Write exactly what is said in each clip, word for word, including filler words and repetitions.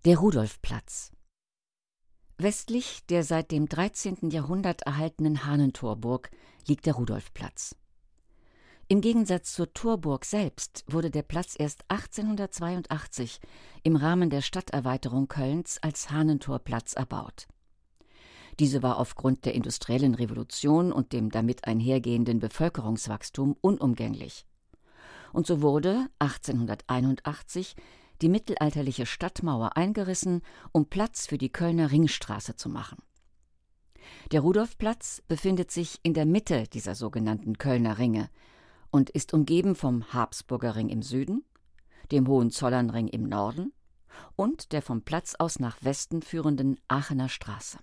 Der Rudolfplatz. Westlich der seit dem dreizehnten Jahrhundert erhaltenen Hahnentorburg liegt der Rudolfplatz. Im Gegensatz zur Torburg selbst wurde der Platz erst achtzehnhundertzweiundachtzig im Rahmen der Stadterweiterung Kölns als Hahnentorplatz erbaut. Diese war aufgrund der industriellen Revolution und dem damit einhergehenden Bevölkerungswachstum unumgänglich. Und so wurde achtzehnhunderteinundachtzig die mittelalterliche Stadtmauer eingerissen, um Platz für die Kölner Ringstraße zu machen. Der Rudolfplatz befindet sich in der Mitte dieser sogenannten Kölner Ringe und ist umgeben vom Habsburger Ring im Süden, dem Hohenzollernring im Norden und der vom Platz aus nach Westen führenden Aachener Straße.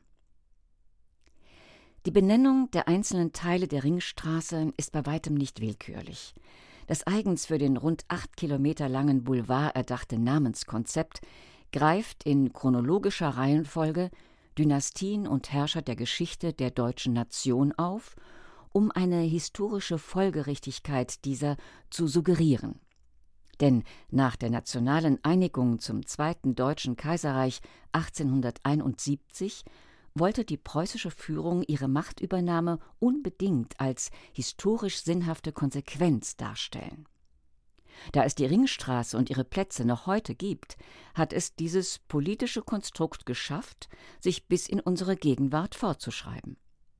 Die Benennung der einzelnen Teile der Ringstraße ist bei weitem nicht willkürlich. Das eigens für den rund acht Kilometer langen Boulevard erdachte Namenskonzept greift in chronologischer Reihenfolge Dynastien und Herrscher der Geschichte der deutschen Nation auf, um eine historische Folgerichtigkeit dieser zu suggerieren. Denn nach der nationalen Einigung zum Zweiten Deutschen Kaiserreich achtzehnhunderteinundsiebzig wollte die preußische Führung ihre Machtübernahme unbedingt als historisch sinnhafte Konsequenz darstellen. Da es die Ringstraße und ihre Plätze noch heute gibt, hat es dieses politische Konstrukt geschafft, sich bis in unsere Gegenwart fortzuschreiben.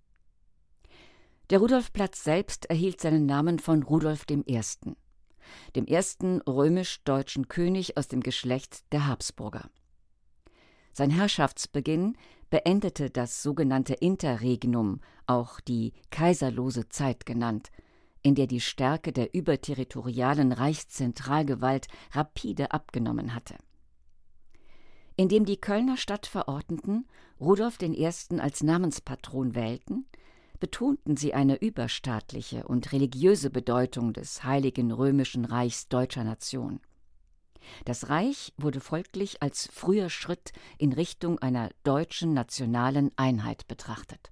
Der Rudolfplatz selbst erhielt seinen Namen von Rudolf dem Ersten, dem ersten römisch-deutschen König aus dem Geschlecht der Habsburger. Sein Herrschaftsbeginn beendete das sogenannte Interregnum, auch die kaiserlose Zeit genannt, in der die Stärke der überterritorialen Reichszentralgewalt rapide abgenommen hatte. Indem die Kölner Stadtverordneten Rudolf den Ersten als Namenspatron wählten, betonten sie eine überstaatliche und religiöse Bedeutung des Heiligen Römischen Reichs deutscher Nation. Das Reich wurde folglich als früher Schritt in Richtung einer deutschen nationalen Einheit betrachtet.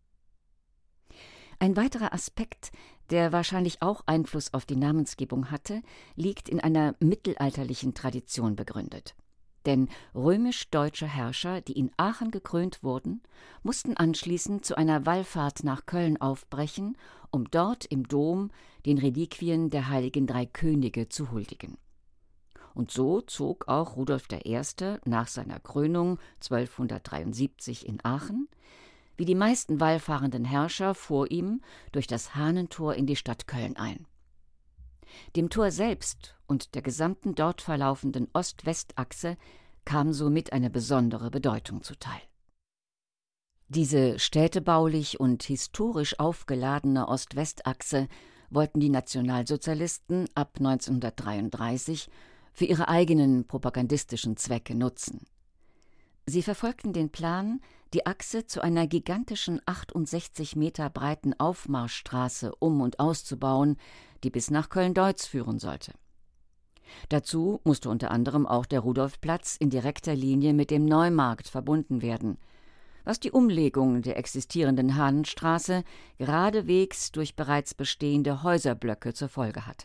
Ein weiterer Aspekt, der wahrscheinlich auch Einfluss auf die Namensgebung hatte, liegt in einer mittelalterlichen Tradition begründet. Denn römisch-deutsche Herrscher, die in Aachen gekrönt wurden, mussten anschließend zu einer Wallfahrt nach Köln aufbrechen, um dort im Dom den Reliquien der heiligen drei Könige zu huldigen. Und so zog auch Rudolf der Erste nach seiner Krönung zwölfhundertdreiundsiebzig in Aachen, wie die meisten wallfahrenden Herrscher vor ihm, durch das Hahnentor in die Stadt Köln ein. Dem Tor selbst und der gesamten dort verlaufenden Ost-West-Achse kam somit eine besondere Bedeutung zuteil. Diese städtebaulich und historisch aufgeladene Ost-West-Achse wollten die Nationalsozialisten ab neunzehnhundertdreiunddreißig für ihre eigenen propagandistischen Zwecke nutzen. Sie verfolgten den Plan, die Achse zu einer gigantischen achtundsechzig Meter breiten Aufmarschstraße um- und auszubauen, die bis nach Köln-Deutz führen sollte. Dazu musste unter anderem auch der Rudolfplatz in direkter Linie mit dem Neumarkt verbunden werden, was die Umlegung der existierenden Hahnenstraße geradewegs durch bereits bestehende Häuserblöcke zur Folge hatte.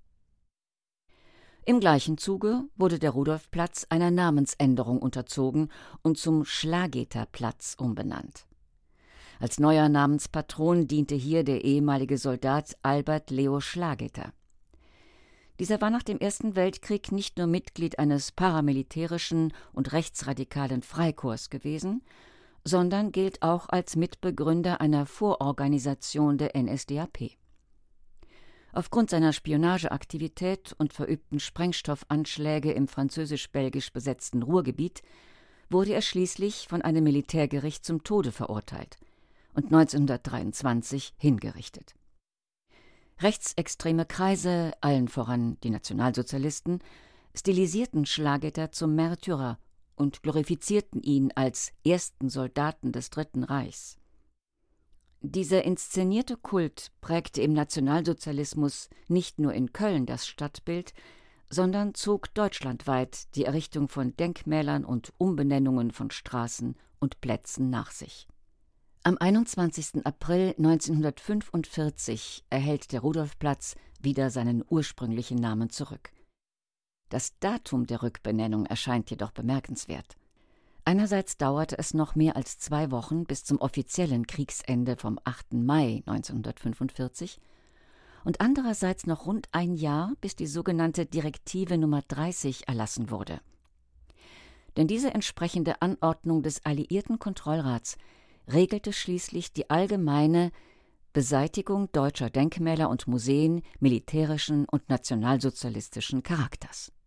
Im gleichen Zuge wurde der Rudolfplatz einer Namensänderung unterzogen und zum Schlageterplatz umbenannt. Als neuer Namenspatron diente hier der ehemalige Soldat Albert Leo Schlageter. Dieser war nach dem Ersten Weltkrieg nicht nur Mitglied eines paramilitärischen und rechtsradikalen Freikorps gewesen, sondern gilt auch als Mitbegründer einer Vororganisation der N S D A P. Aufgrund seiner Spionageaktivität und verübten Sprengstoffanschläge im französisch-belgisch besetzten Ruhrgebiet wurde er schließlich von einem Militärgericht zum Tode verurteilt und neunzehnhundertdreiundzwanzig hingerichtet. Rechtsextreme Kreise, allen voran die Nationalsozialisten, stilisierten Schlageter zum Märtyrer und glorifizierten ihn als ersten Soldaten des Dritten Reichs. Dieser inszenierte Kult prägte im Nationalsozialismus nicht nur in Köln das Stadtbild, sondern zog deutschlandweit die Errichtung von Denkmälern und Umbenennungen von Straßen und Plätzen nach sich. Am einundzwanzigsten April neunzehnhundertfünfundvierzig erhält der Rudolfplatz wieder seinen ursprünglichen Namen zurück. Das Datum der Rückbenennung erscheint jedoch bemerkenswert. Einerseits dauerte es noch mehr als zwei Wochen bis zum offiziellen Kriegsende vom achten Mai neunzehnhundertfünfundvierzig und andererseits noch rund ein Jahr, bis die sogenannte Direktive Nummer dreißig erlassen wurde. Denn diese entsprechende Anordnung des Alliierten Kontrollrats regelte schließlich die allgemeine Beseitigung deutscher Denkmäler und Museen militärischen und nationalsozialistischen Charakters.